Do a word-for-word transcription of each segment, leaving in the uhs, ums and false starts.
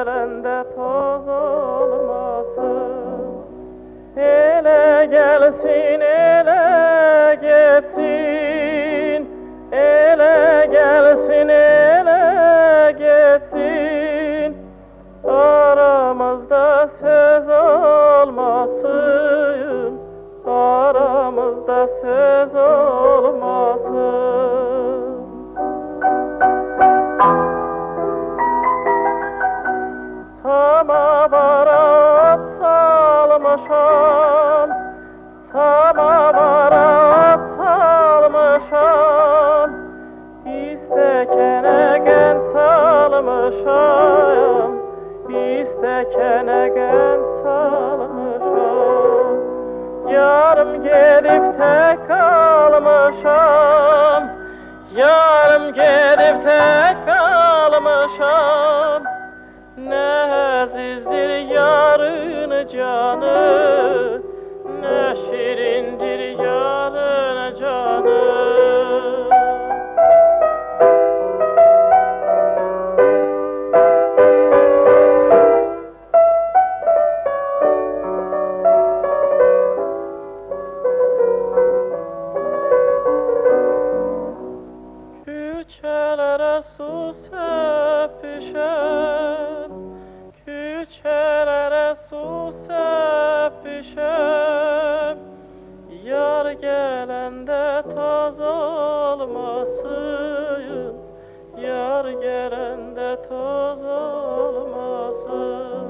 gelende toz olmasın. Ele gelsin, ele geçsin, ele gelsin, ele geçsin. Aramızda söz olmasın, aramızda söz olmasın. Samavara at salmışam, samavara at salmışam. İstekene gen salmışam, İstekene gen salmışam. Yarım gelip tek kalmışam, yarım gelip tek kalmışam. Ne azizdir yarın canı, ne şirindir yarın canı. Küçelere su sepişer, küçelere su sepişer. Yar gelende toz olmasın, yar gelende toz olmasın.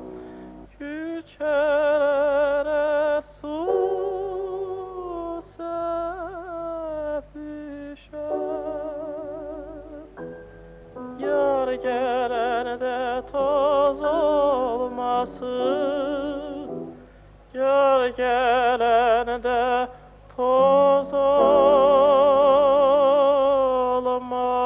Küçelere su sepişer, yar gelende toz olmasın, yar gelende toz olmasın.